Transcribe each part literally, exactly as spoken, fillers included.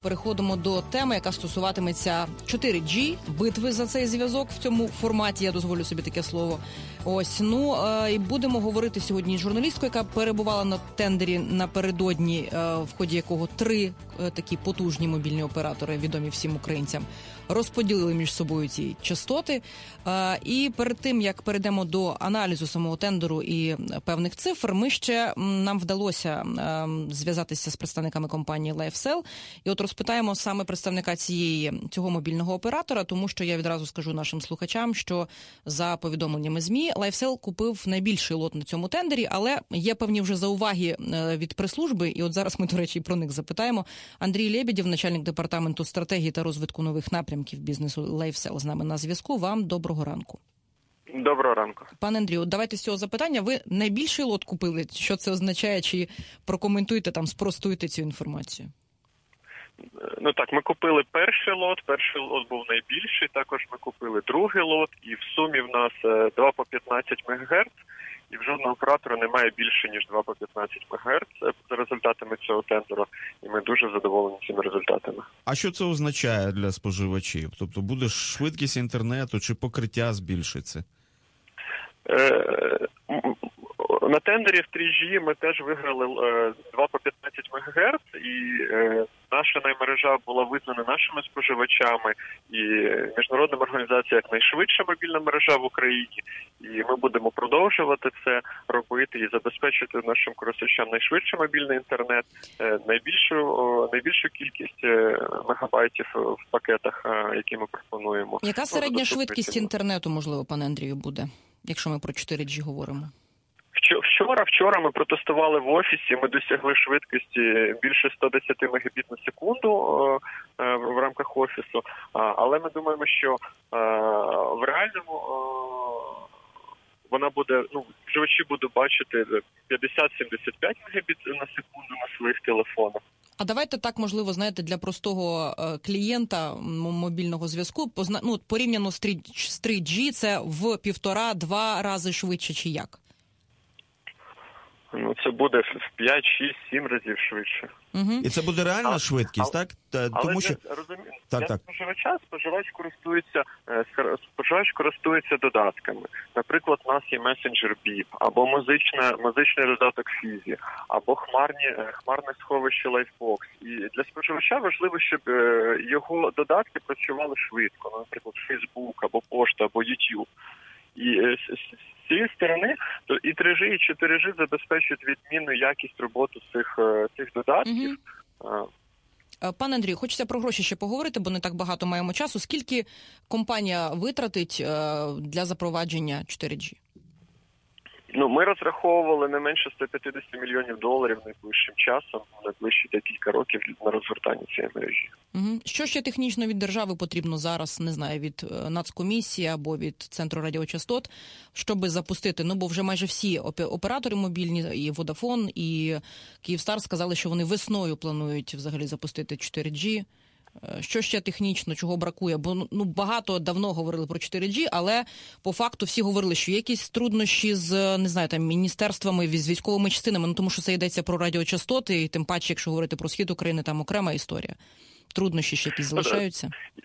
Переходимо до теми, яка стосуватиметься чотири джі, битви за цей зв'язок в цьому форматі, я дозволю собі таке слово. Ось, ну, е, і будемо говорити сьогодні з журналісткою, яка перебувала на тендері напередодні, е, в ході якого три е, такі потужні мобільні оператори, відомі всім українцям, розподілили між собою ці частоти. Е, і перед тим, як перейдемо до аналізу самого тендеру і певних цифр, ми ще, нам вдалося е, зв'язатися з представниками компанії LifeCell. І от розпитаємо саме представника цієї, цього мобільного оператора, тому що я відразу скажу нашим слухачам, що за повідомленнями ЗМІ LifeCell купив найбільший лот на цьому тендері, але є певні вже зауваги від прес-служби, і от зараз ми, до речі, про них запитаємо. Андрій Лебедєв, начальник департаменту стратегії та розвитку нових напрямків бізнесу LifeCell, з нами на зв'язку. Вам доброго ранку. Доброго ранку. Пане Андрію, давайте з цього запитання. Ви найбільший лот купили? Що це означає? Чи прокоментуйте, там, спростуйте цю інформацію? Ну так, ми купили перший лот, перший лот був найбільший, також ми купили другий лот, і в сумі в нас два по п'ятнадцять мегагерц, і в жодного оператора немає більше, ніж два по п'ятнадцять мегагерц за результатами цього тендеру, і ми дуже задоволені цими результатами. А що це означає для споживачів? Тобто буде швидкість інтернету чи покриття збільшиться? Е- На тендері в три джі ми теж виграли два по п'ятнадцять мегагерц, і е, наша наймережа була визнана нашими споживачами і міжнародними організаціями як найшвидша мобільна мережа в Україні. І ми будемо продовжувати це робити і забезпечити нашим користувачам найшвидший мобільний інтернет, е, найбільшу, о, найбільшу кількість мегабайтів в пакетах, е, які ми пропонуємо. Яка середня швидкість інтернету, можливо, пане Андрію, буде, якщо ми про чотири джі говоримо? Вчора, вчора ми протестували в офісі, ми досягли швидкості більше сто десять мегабіт на секунду в рамках офісу, але ми думаємо, що в реальному вона буде, ну, споживачі будуть бачити п'ятдесят - сімдесят п'ять мегабіт на секунду на своїх телефонах. А давайте так, можливо, знаєте, для простого клієнта мобільного зв'язку, ну, порівняно з три джі, це в півтора-два рази швидше чи як? Ну, це буде в п'ять, шість, сім разів швидше. Угу. І це буде реальна а, швидкість, але, так? Та, але тому, для, що... розумі... так, для так. споживача споживач користується, споживач користується додатками. Наприклад, у нас є месенджер Біп, або музична, музичний додаток Фізі, або хмарні, хмарне сховище Лайфбокс. І для споживача важливо, щоб його додатки працювали швидко. Ну, наприклад, Фейсбук, або Пошта, або Ютуб. І з цієї сторони то і три джі, і чотири джі забезпечують відмінну якість роботи цих, цих додатків. Угу. Пане Андрію, хочеться про гроші ще поговорити, бо не так багато маємо часу. Скільки компанія витратить для запровадження чотири джі? Ну, ми розраховували не менше сто п'ятдесят мільйонів доларів найближчим часом, найближчі декілька років на розгортання цієї мережі. Угу. Що ще технічно від держави потрібно зараз, не знаю, від Нацкомісії або від Центру радіочастот, щоб запустити? Ну, бо вже майже всі оператори мобільні, і Vodafone, і Kyivstar сказали, що вони весною планують взагалі запустити чотири джі. Що ще технічно, чого бракує? Бо ну багато давно говорили про чотири джі, але по факту всі говорили, що є якісь труднощі з, не знаю, там міністерствами, з військовими частинами, ну тому що це йдеться про радіочастоти, і тим паче, якщо говорити про схід України, там окрема історія. Труднощі ще якісь залишаються?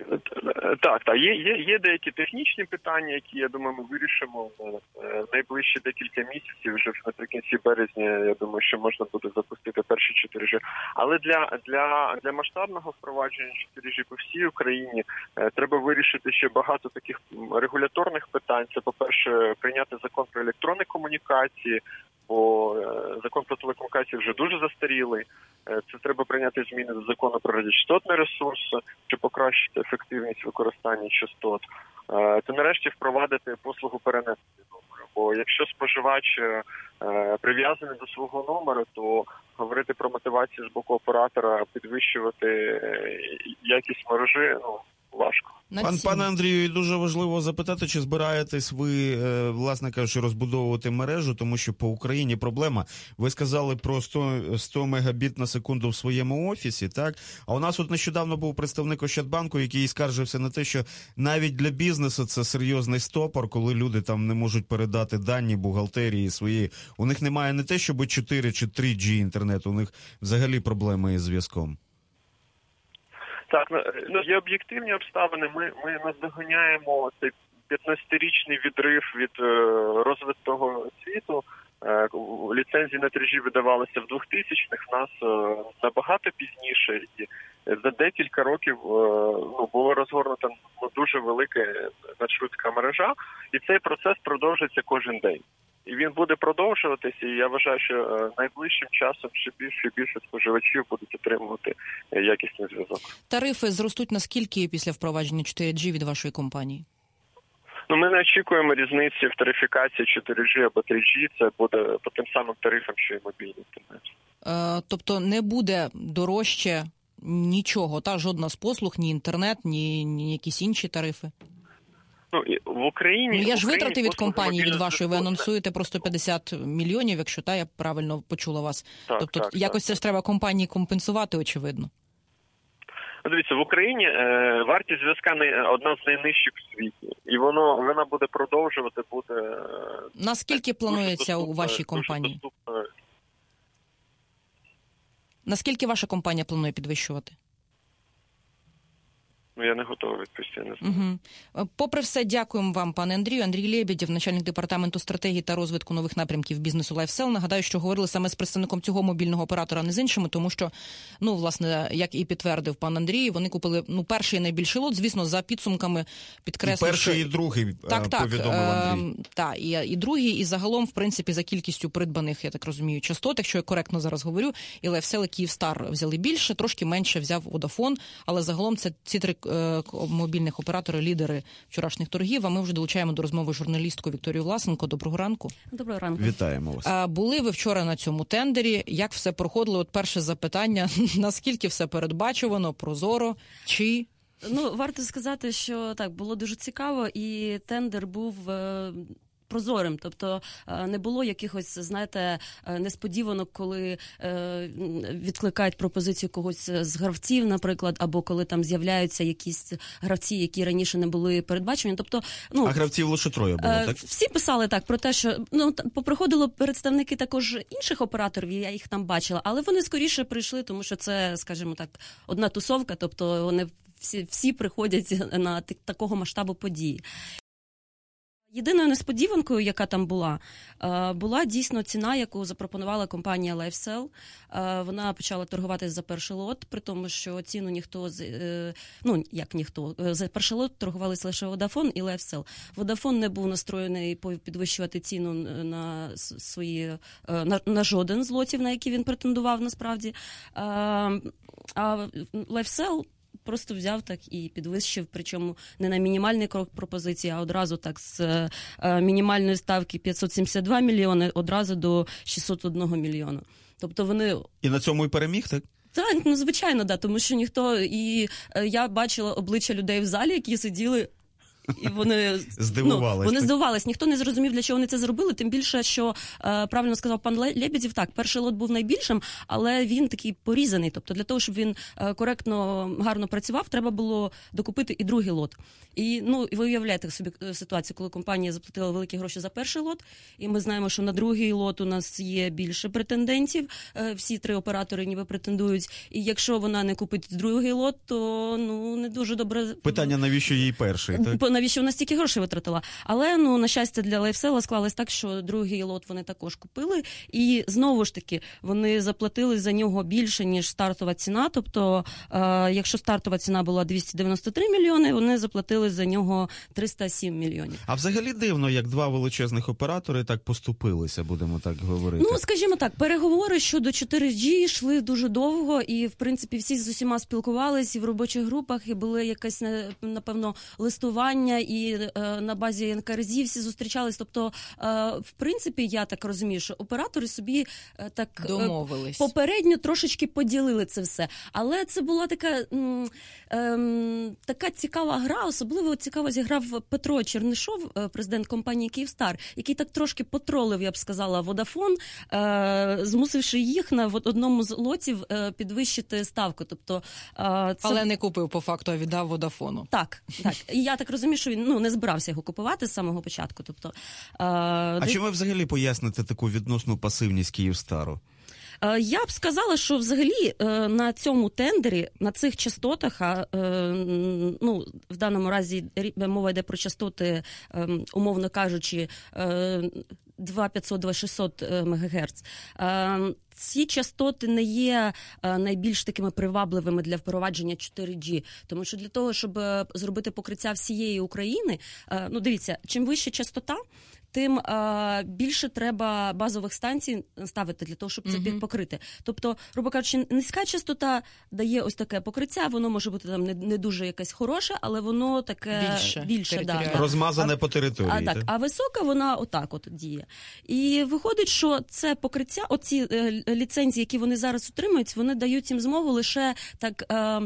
Так, так. Є, є, є деякі технічні питання, які, я думаю, ми вирішимо в найближчі декілька місяців, вже наприкінці березня, я думаю, що можна буде запустити перші чотири джі. Але для, для, для масштабного впровадження чотири джі по всій Україні треба вирішити ще багато таких регуляторних питань. Це, по-перше, прийняти закон про електронні комунікації, бо закон про телекомунікації вже дуже застарілий. Це треба прийняти зміни до закону про радіочастотний ресурс, щоб покращити ефективність використання частот. Та нарешті впровадити послугу перенесення номеру. Бо якщо споживач прив'язаний до свого номеру, то говорити про мотивацію з боку оператора, підвищувати якість мережі, ну, важко. Пан, пане Андрію, дуже важливо запитати, чи збираєтесь ви, власне кажучи, розбудовувати мережу, тому що по Україні проблема. Ви сказали про сто мегабіт на секунду в своєму офісі, так? А у нас от нещодавно був представник Ощадбанку, який скаржився на те, що навіть для бізнесу це серйозний стопор, коли люди там не можуть передати дані бухгалтерії свої. У них немає не те, щоб чотири чи три джі інтернету, у них взагалі проблеми із зв'язком. Так, ну, є об'єктивні обставини. Ми, ми наздоганяємо цей п'ятнадцятирічний відрив від е, розвитого світу. Е, ліцензії на три джі видавалися в двохтисячних, в нас е, набагато пізніше. І за декілька років е, ну, було розгорнута ну, дуже велика надшвидка мережа, і цей процес продовжується кожен день. І він буде продовжуватися, і я вважаю, що найближчим часом ще більше і більше споживачів будуть отримувати якісний зв'язок. Тарифи зростуть наскільки після впровадження чотири джі від вашої компанії? Ну, ми не очікуємо різниці в тарифікації чотири джі або три джі. Це буде по тим самим тарифам, що і мобільний інтернет. Е, тобто не буде дорожче нічого, та жодна з послуг, ні інтернет, ні, ні якісь інші тарифи? Ну, в Україні... Ну, я ж Україні витрати від компанії, від вашої, ви зв'язку... анонсуєте про сто п'ятдесят мільйонів, якщо та, я правильно почула вас. Так, тобто так, якось так, це ж треба компанії компенсувати, очевидно. Дивіться, в Україні е, вартість зв'язка не одна з найнижчих в світі. І воно, вона буде продовжувати, буде... Е, Наскільки планується доступно, у вашій компанії? Наскільки ваша компанія планує підвищувати? Ну, я не готовий відповісти, я не знаю. Угу. Попри все, дякуємо вам, пане Андрію. Андрій Лебедєв, начальник департаменту стратегії та розвитку нових напрямків бізнесу LifeSell. Нагадаю, що говорили саме з представником цього мобільного оператора, не з іншими, тому що, ну, власне, як і підтвердив пан Андрій, вони купили, ну, перший найбільший лот, звісно, за підсумками підкреслю. І перший, що... і другий, так, так, повідомив Андрій. Е, так, і, і другий, і загалом, в принципі, за кількістю придбаних, я так розумію, частот, якщо я коректно зараз говорю, і LifeSell, і Kyivstar взяли більше, трошки менше взяв Vodafone, але загалом це ці три мобільних оператори, лідери вчорашніх торгів. А ми вже долучаємо до розмови журналістку Вікторію Власенко. Доброго ранку. Доброго ранку. Вітаємо вас. Були ви вчора на цьому тендері. Як все проходило? От перше запитання. Наскільки все передбачувано, прозоро, чи... Ну, варто сказати, що так, було дуже цікаво, і тендер був... Е... прозорим, тобто не було якихось, знаєте, несподіванок, коли відкликають пропозицію когось з гравців, наприклад, або коли там з'являються якісь гравці, які раніше не були передбачені. Тобто, ну, а гравців лише троє було, так? Всі писали так про те, що ну поприходило представники також інших операторів, я їх там бачила, але вони скоріше прийшли, тому що це, скажімо так, одна тусовка, тобто вони всі, всі приходять на такого масштабу події. Єдиною несподіванкою, яка там була, була дійсно ціна, яку запропонувала компанія LifeSell. Вона почала торгуватися за перший лот, при тому, що ціну ніхто, ну як ніхто, за перший лот торгувалися лише Vodafone і LifeSell. Vodafone не був настроєний підвищувати ціну на свої, на, на жоден з лотів, на які він претендував насправді. А LifeSell просто взяв так і підвищив, причому не на мінімальний крок пропозиції, а одразу так з е, мінімальної ставки п'ятсот сімдесят два мільйони одразу до шістсот один мільйона. Тобто вони... І на цьому і переміг, так? Так, ну звичайно, да, тому що ніхто, і е, я бачила обличчя людей в залі, які сиділи... І вони здивувались. Ну, вони здивувались. Ніхто не зрозумів, для чого вони це зробили. Тим більше, що е, правильно сказав пан Лебедєв, так, перший лот був найбільшим, але він такий порізаний. Тобто для того, щоб він е, коректно, гарно працював, треба було докупити і другий лот. І ну, ви уявляєте собі ситуацію, коли компанія заплатила великі гроші за перший лот, і ми знаємо, що на другий лот у нас є більше претендентів. Е, всі три оператори ніби претендують. І якщо вона не купить другий лот, то ну не дуже добре. Питання, навіщо їй перший, так? Навіщо вона стільки грошей витратила? Але, ну, на щастя, для LifeSell склалось так, що другий лот вони також купили. І, знову ж таки, вони заплатили за нього більше, ніж стартова ціна. Тобто, е, якщо стартова ціна була двісті дев'яносто три мільйони, вони заплатили за нього триста сім мільйонів. А взагалі дивно, як два величезних оператори так поступилися, будемо так говорити. Ну, скажімо так, переговори щодо чотири джі йшли дуже довго, і, в принципі, всі з усіма спілкувалися і в робочих групах, і були якесь, напевно, листування, і е, на базі ен ка ер зі всі зустрічались. Тобто, е, в принципі, я так розумію, що оператори собі е, так домовились. Е, попередньо трошечки поділили це все. Але це була така, м, е, така цікава гра, особливо цікаво зіграв Петро Чернишов, президент компанії Kyivstar, який так трошки потролив, я б сказала, Vodafone, е, змусивши їх на одному з лотів е, підвищити ставку. Тобто, е, це... Але не купив по факту, а віддав Vodafone. Так, так. І я так розумію, що він ну, не збирався його купувати з самого початку. Тобто, е, а де... чим ви взагалі поясните таку відносну пасивність Kyivstar? Я б сказала, що взагалі на цьому тендері, на цих частотах, а, ну, в даному разі мова йде про частоти, умовно кажучи, два п'ятсот, два шістсот мегагерц. Ці частоти не є найбільш такими привабливими для впровадження чотири джі, тому що для того, щоб зробити покриття всієї України, ну дивіться, чим вища частота, тим а, більше треба базових станцій ставити для того, щоб це uh-huh. покрити. Тобто, грубо кажучи, низька частота дає ось таке покриття, воно може бути там не, не дуже якесь хороше, але воно таке більше, більше да. розмазане а, по території. А, так, а висока вона отак от діє. І виходить, що це покриття, оці е, ліцензії, які вони зараз отримують, вони дають їм змогу лише так... Е,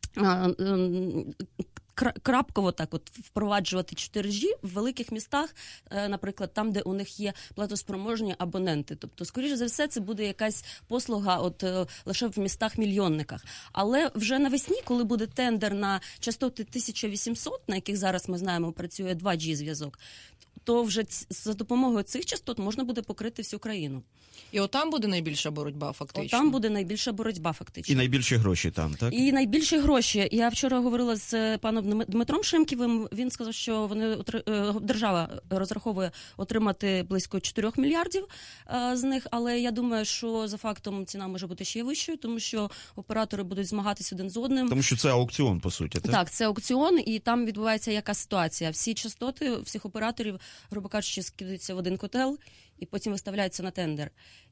е, е, крапково так от впроваджувати чотири джі в великих містах, наприклад, там, де у них є платоспроможні абоненти. Тобто, скоріше за все, це буде якась послуга от лише в містах-мільйонниках. Але вже навесні, коли буде тендер на частоти тисяча вісімсот, на яких зараз, ми знаємо, працює два джі зв'язок, то вже за допомогою цих частот можна буде покрити всю країну. І отам буде найбільша боротьба, фактично? Отам буде найбільша боротьба, фактично. І найбільші гроші там, так? І найбільші гроші. Я вчора говорила з паном Дмитром Шимківим, він сказав, що вони держава розраховує отримати близько чотирьох мільярдів з них, але я думаю, що за фактом ціна може бути ще вищою, тому що оператори будуть змагатися один з одним. Тому що це аукціон, по суті, так? Так, це аукціон, і там відбувається яка ситуація. Всі частоти, всіх операторів, грубо кажучи, скидаються в один котел і потім виставляються на тендер.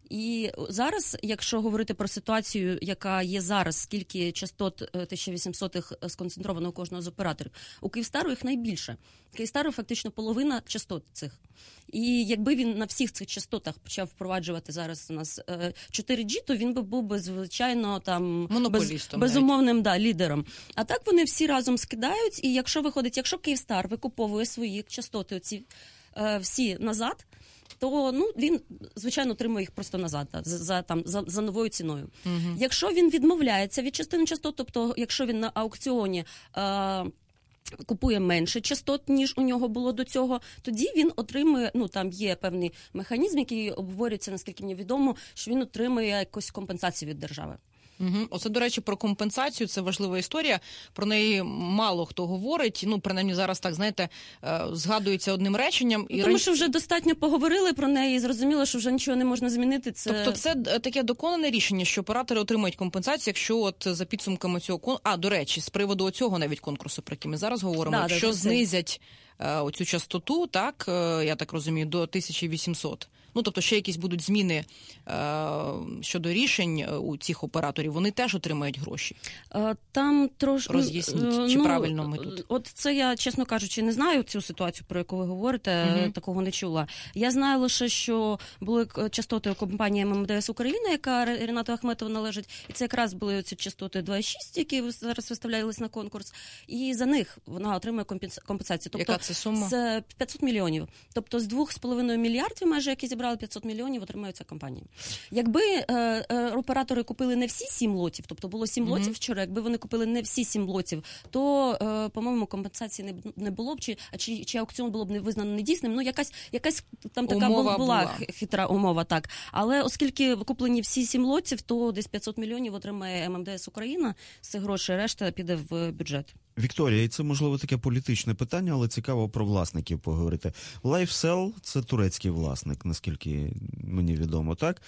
І зараз, якщо говорити про ситуацію, яка є зараз, скільки частот тисяча вісімсот сконцентровано у кожного з операторів, у Київстару їх найбільше. Київстару фактично половина частот цих. І якби він на всіх цих частотах почав впроваджувати зараз у нас чотири джі, то він би був би, звичайно, там без, безумовним да, лідером. А так вони всі разом скидають, і якщо виходить, якщо Київстар викуповує свої частоти оці, всі назад, то ну він звичайно отримує їх просто назад да, за, за там за, за новою ціною. Uh-huh. Якщо він відмовляється від частини частот, тобто якщо він на аукціоні е, купує менше частот, ніж у нього було до цього, тоді він отримує, ну там є певний механізм, який обговорюється, наскільки мені відомо, що він отримує якусь компенсацію від держави. Угу. Оце, до речі, про компенсацію, це важлива історія, про неї мало хто говорить, ну, принаймні зараз, так, знаєте, згадується одним реченням. І тому що вже достатньо поговорили про неї і зрозуміло, що вже нічого не можна змінити. Це... Тобто це таке доконане рішення, що оператори отримають компенсацію, якщо от за підсумками цього конкурсу, а, до речі, з приводу цього навіть конкурсу, про який ми зараз говоримо, да, якщо да, знизять е, оцю частоту, так, е, я так розумію, до тисяча вісімсот, ну, тобто ще якісь будуть зміни е, щодо рішень у цих операторів, вони теж отримають гроші? Там трошки... Роз'ясніть, чи ну, правильно ми тут? От це я, чесно кажучи, не знаю цю ситуацію, про яку ви говорите, угу. Такого не чула. Я знаю лише, що були частоти у компанії ем ем де ес Україна, яка Рінату Ахметову належить, і це якраз були ці частоти два шість, які зараз виставлялись на конкурс, і за них вона отримує компенсацію. Тобто, яка це сума? З п'ятсот мільйонів. Тобто з двох з половиною мільярдів, майже, які зібрали п'ятсот мільйонів, отримує ця компанія. Якби е, е, оператори купили не всі сім лотів, тобто було сім mm-hmm. лотів вчора, якби вони купили не всі сім лотів, то, е, по-моєму, компенсації не, не було б, чи, чи, чи аукціон було б не визнано недійсним. Ну, якась, якась там така умова була, була хитра умова, так. Але оскільки куплені всі сім лотів, то десь п'ятсот мільйонів отримає ем ем де ес Україна, з цих грошей решта піде в бюджет. Вікторія, і це, можливо, таке політичне питання, але цікаво про власників поговорити. LifeCell – це турецький власник, наскільки мені відомо, так?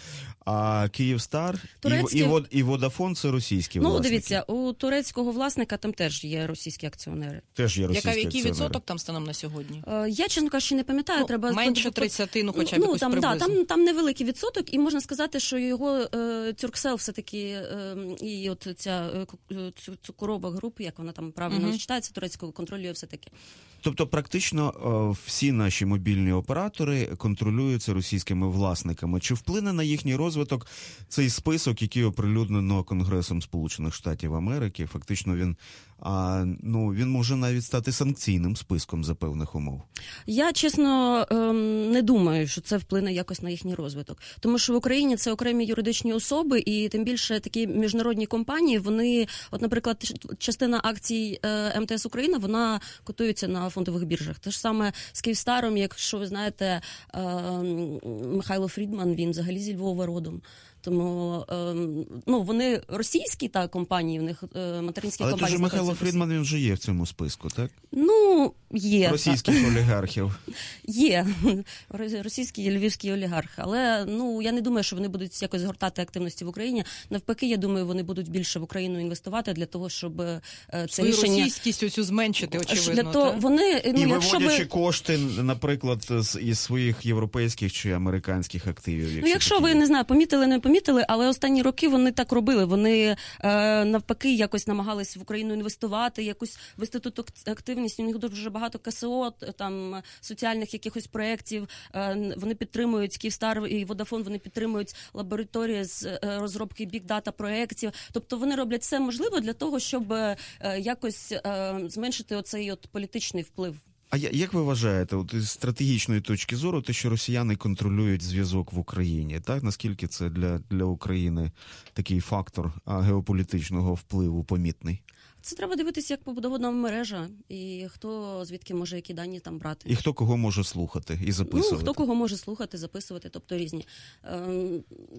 А Київстар Турецькі... і, і, і Водафон – це російські ну, власники. Ну, дивіться, у турецького власника там теж є російські акціонери. Теж є російські Яка, акціонери. який відсоток там станом на сьогодні? Е, я, чесно кажучи, не пам'ятаю. Ну, треба менше тридцять, ну, хоча б ну, якось там, приблизно. Да, там, там невеликий відсоток, і можна сказати, що його е, Тюрксел все-таки, е, і от ця е, цукрова група, як вона там правильно uh-huh. читається, турецького контролює все-таки. Тобто практично всі наші мобільні оператори контролюються російськими власниками. Чи вплине на їхній розвиток цей список, який оприлюднено Конгресом Сполучених Штатів Америки? Фактично він, а, ну, він може навіть стати санкційним списком за певних умов. Я, чесно, не думаю, що це вплине якось на їхній розвиток. Тому що в Україні це окремі юридичні особи, і тим більше такі міжнародні компанії, вони, от, наприклад, частина акцій ем те ес Україна, вона котується на фондових біржах. Те ж саме з Київстаром, якщо ви знаєте, Михайло Фрідман, він взагалі зі Львова родом. Тому е, ну, вони російські та компанії, в них е, материнські Але компанії. Але Михайло Фрідман, він вже є в цьому списку, так? Ну, є. Російських так. олігархів. Є. Російський і львівський олігарх. Але ну, я не думаю, що вони будуть якось згортати активності в Україні. Навпаки, я думаю, вони будуть більше в Україну інвестувати для того, щоб е, це Свою рішення... російськість оцю зменшити, очевидно. Для того, вони, ну, і якщо виводячи ви... кошти, наприклад, з, із своїх європейських чи американських активів. Якщо, ну, якщо такі... ви, не знаю, помітили, не помітили, але останні роки вони так робили. Вони е, навпаки якось намагались в Україну інвестувати, якусь вести тут активність. У них дуже багато КСО, там, соціальних якихось проєктів. Е, вони підтримують Київстар і Водафон, вони підтримують лабораторії з е, розробки бік-дата проєктів. Тобто вони роблять все можливе для того, щоб е, якось е, зменшити оцей от політичний вплив. А як ви вважаєте, от із стратегічної точки зору, те, що росіяни контролюють зв'язок в Україні, так? Наскільки це для, для України такий фактор геополітичного впливу помітний? Це треба дивитися, як побудована мережа, і хто звідки може які дані там брати. І хто кого може слухати і записувати. Ну, хто кого може слухати, записувати, тобто різні. Ем,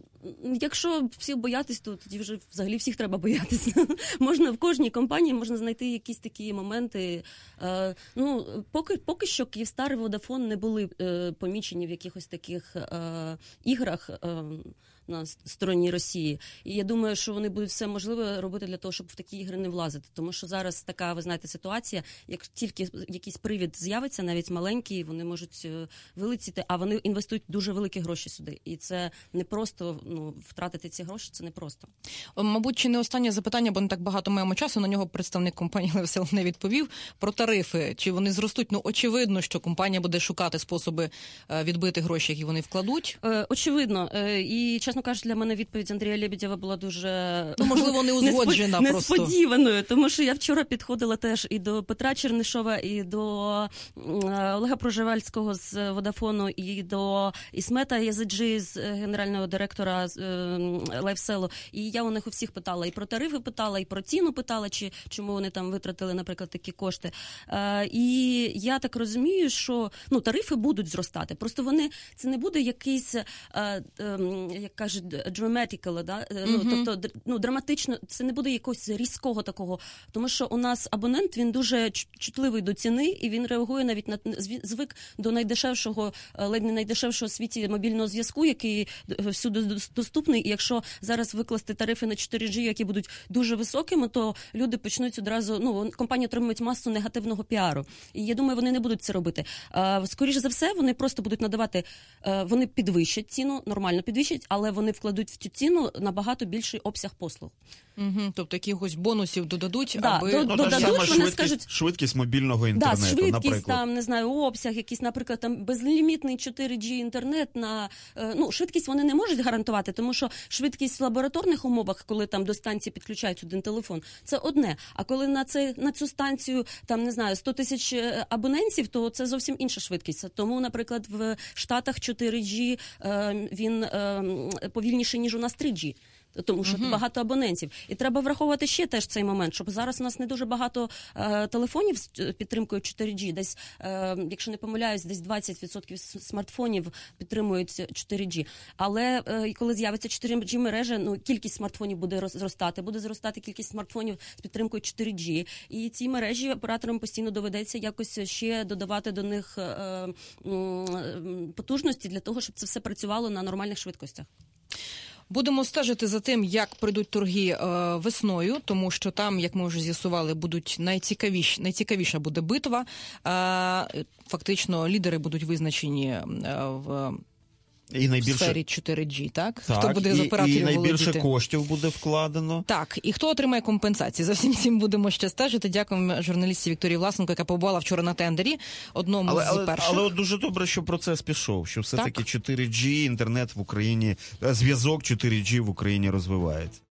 якщо всіх боятись, то тоді вже взагалі всіх треба боятися. Можна в кожній компанії можна знайти якісь такі моменти. Е, ну, поки, поки що Київстар і Водафон не були е, помічені в якихось таких е, іграх, е, на стороні Росії. І я думаю, що вони будуть все можливе робити для того, щоб в такі ігри не влазити. Тому що зараз така, ви знаєте, ситуація, як тільки якийсь привід з'явиться, навіть маленький, вони можуть вилетіти, а вони інвестують дуже великі гроші сюди. І це не просто, ну, втратити ці гроші, це не просто. Мабуть, чи не останнє запитання, бо не так багато маємо часу, на нього представник компанії Левсел не відповів, про тарифи. Чи вони зростуть? Ну, очевидно, що компанія буде шукати способи відбити гроші, які вони вкладуть. Е, очевидно. Е, і, чесно кажучи, для мене відповідь Андрія Лебедєва була дуже... Ну, можливо, не узгоджена неспод... просто. Несподіваною, тому що я вчора підходила теж і до Петра Чернишова, і до Олега Проживальського з Водафону, і до Ісмета Язиджі, з генерального директора Лайфселу. І я у них у всіх питала, і про тарифи питала, і про ціну питала, чи чому вони там витратили, наприклад, такі кошти. І я так розумію, що ну, тарифи будуть зростати. Просто вони, це не буде якийсь, як кажуть, dramatical, да? Mm-hmm. Ну, тобто, ну, драматично, це не буде якогось різкого такого, тому що у нас абонент, він дуже чутливий до ціни, і він реагує навіть на звик до найдешевшого, ледь не найдешевшого в світі мобільного зв'язку, який всюди доступний, і якщо зараз викласти тарифи на чотири джі, які будуть дуже високими, то люди почнуть одразу, ну, компанії отримують масу негативного піару. І я думаю, вони не будуть це робити. Скоріше за все, вони просто будуть надавати, вони підвищать ціну, нормально підвищать, але вони вкладуть в цю ціну набагато більший обсяг послуг. Угу, тобто якихось бонусів додадуть, да, аби... До, ну, додадуть, саме вони швидкість, скажуть... швидкість мобільного інтернету, да, швидкість, наприклад. там, не знаю, обсяг, якийсь, наприклад, там безлімітний чотири джі інтернет на... Ну, швидкість вони не можуть гарантувати, тому що швидкість в лабораторних умовах, коли там до станції підключають один телефон, це одне. А коли на, це, на цю станцію, там, не знаю, сто тисяч абонентів, то це зовсім інша швидкість. Тому, наприклад, в Штатах чотири джі, він повільніший, ніж у нас три джі. Тому що uh-huh. багато абонентів. І треба враховувати ще теж цей момент, щоб зараз у нас не дуже багато е, телефонів з підтримкою чотири джі. Десь, е, якщо не помиляюсь, десь двадцять відсотків смартфонів підтримують чотири джі. Але е, коли з'явиться чотири джі мережа, ну, кількість смартфонів буде зростати. Буде зростати кількість смартфонів з підтримкою чотири джі. І ці мережі операторам постійно доведеться якось ще додавати до них е, е, потужності для того, щоб це все працювало на нормальних швидкостях. Будемо стежити за тим, як пройдуть торги е, весною, тому що там, як ми вже з'ясували, будуть найцікавіші, найцікавіша буде битва. Е, фактично, лідери будуть визначені е, в і найбільше... сфері чотири джі, так? Так, хто буде з операторів і, і найбільше володіти. Коштів буде вкладено. Так, і хто отримає компенсації. За всім цим будемо ще стежити. Дякуємо журналістці Вікторії Власенко, яка побувала вчора на тендері, одному але, з але, перших. Але дуже добре, що процес пішов, що все-таки чотири джі, інтернет в Україні, зв'язок чотири джі в Україні розвивається.